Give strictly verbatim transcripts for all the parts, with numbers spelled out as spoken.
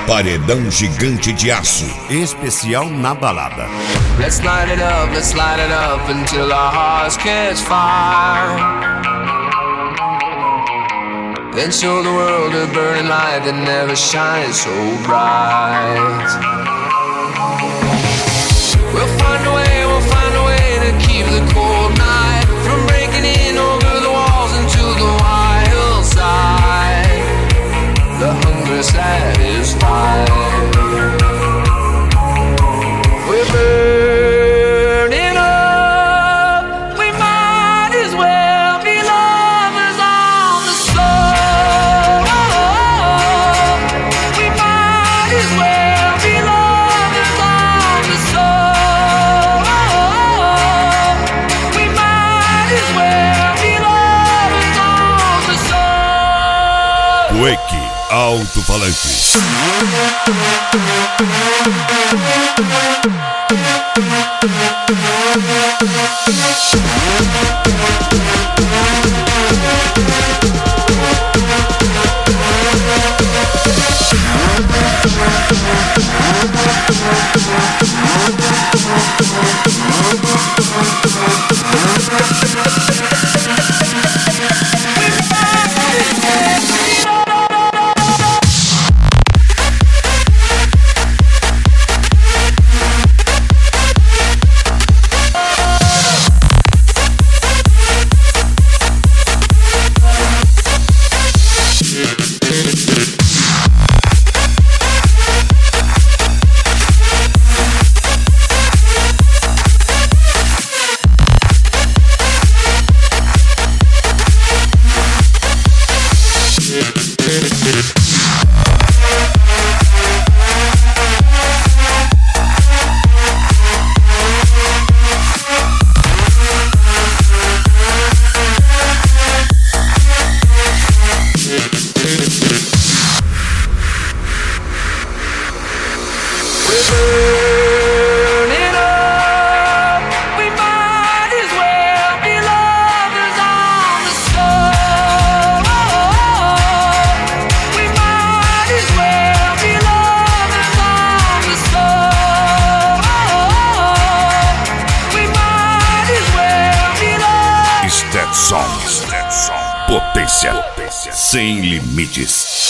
Paredão Gigante de Aço, especial na balada. Let's light it up, let's light it up until our hearts catch fire. Then show the world a burning light that never shines so bright. We'll find a way, we'll find a way to keep the cold night from breaking in over the walls into the wild side. The hunger satisfied. We're burning up. We might as well be lovers on the slow. We might as well be lovers on the slow. We might as well be lovers on the slow. Quake Alto-Falantes. Potência, Potência sem limites.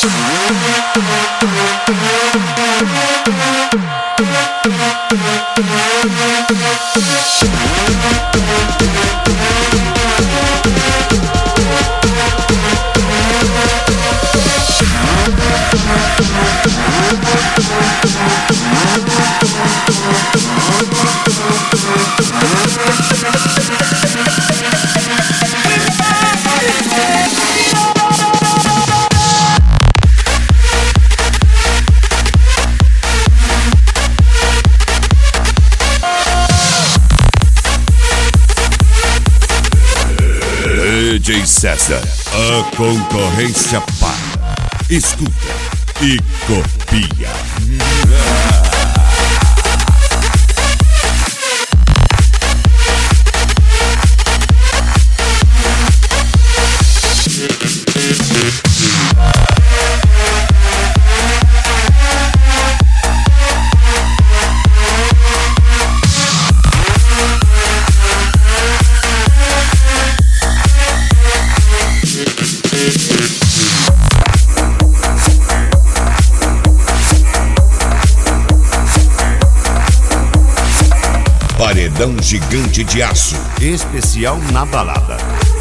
D J César, a concorrência para. Escuta e copia. Paredão Gigante de Aço, especial na balada.